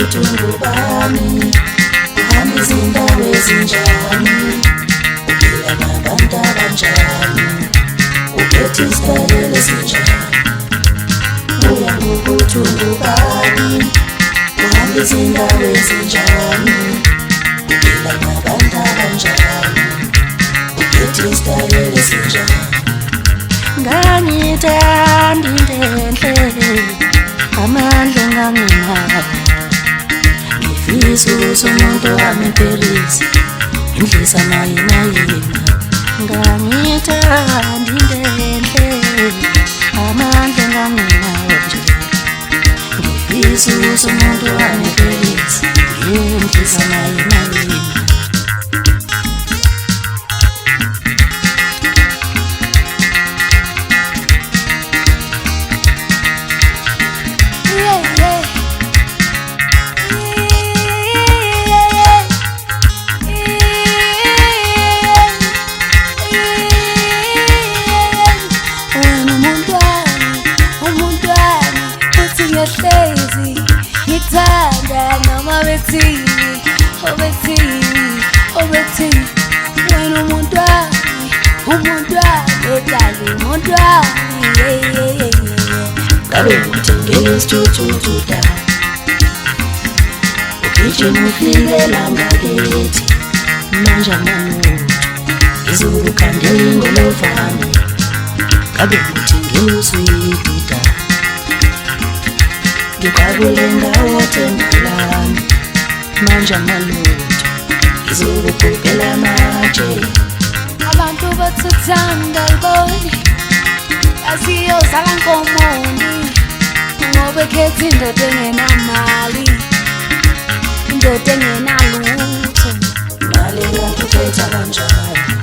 ukuthi ungubani, uhamba izindawo ezinjani, uphila nabantu abanjani, uphethe isitayela esinjani. Uya ngokuthi ungubani, uhamba izindawo ezinjani, uphila nabantu abanjani, uphethe isitayela esinjani. Ngangithanda into enhle, amandla engangenawo, ngifisa ukuthi umuntu wami impelise indlisa nayina yena. Ngangithanda into enhle, amandla engangenawo nje, ngifisa ukuthi umuntu wami impelise indlisa nayina yena. Ngithanda noma bethini, obethini, wena umuntu wami, odlala umuntu wami. Ngabe ngithengele isithuthuthu da, ugijima ufikela ngakithi, manje amanotho ngizokukhandela ingoma vami. Ngabe ngithengele uswidi da, ngikabule ngawo tembalami, manje amalutho ngizokugubhela amatshe. Abantu bathuthanda iboni, asiyozala nkomondi, ngoba ekhetha indoda engenamali, indoda engenalutho. Mali yakho ukhetha kanjani?